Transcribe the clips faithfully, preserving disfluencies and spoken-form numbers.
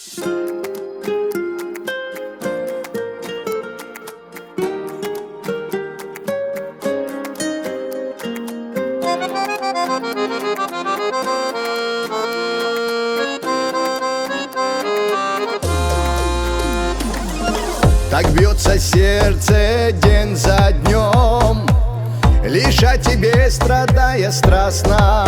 Так бьется сердце день за днем, лишь о тебе страдая страстно,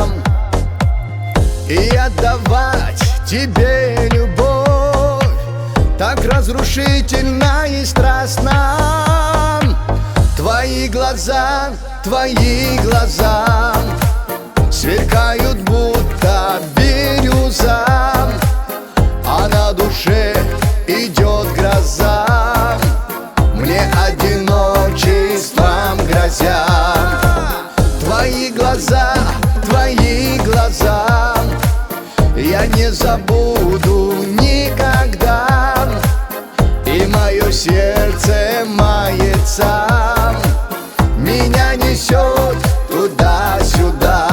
и отдавать тебе любовь так разрушительно и страстно. Твои глаза, твои глаза сверкают, будто бирюза, а на душе идет гроза. Мне одиночеством грозят твои глаза, твои глаза. Я не забуду никогда, и мое сердце мается, меня несет туда-сюда.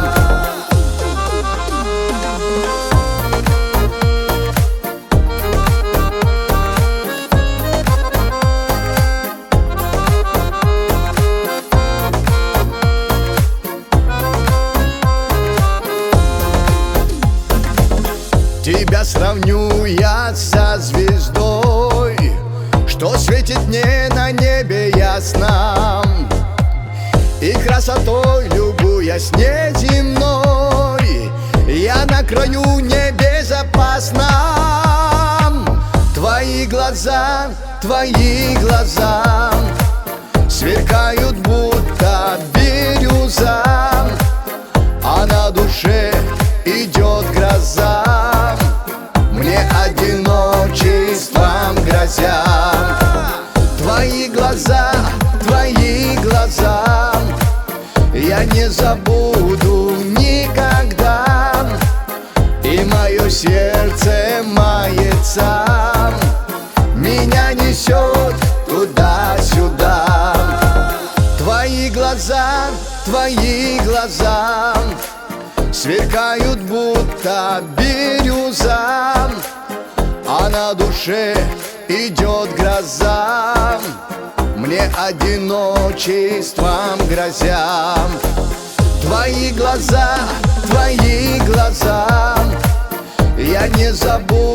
Тебя сравню я со звездой, что светит мне на небе ясном, и красотой любуясь неземной, я на краю небезопасном. Твои глаза, твои глаза сверкают, будто бирюза, а на душе идет гроза. Мне одиночеством грозят твои глаза, твои глаза. Я не забуду никогда, и мое сердце мается, меня несет туда-сюда. Твои глаза, твои глаза сверкают, будто бирюза, а на душе идет гроза. Мне одиночеством грозят твои глаза, твои глаза. Я не забуду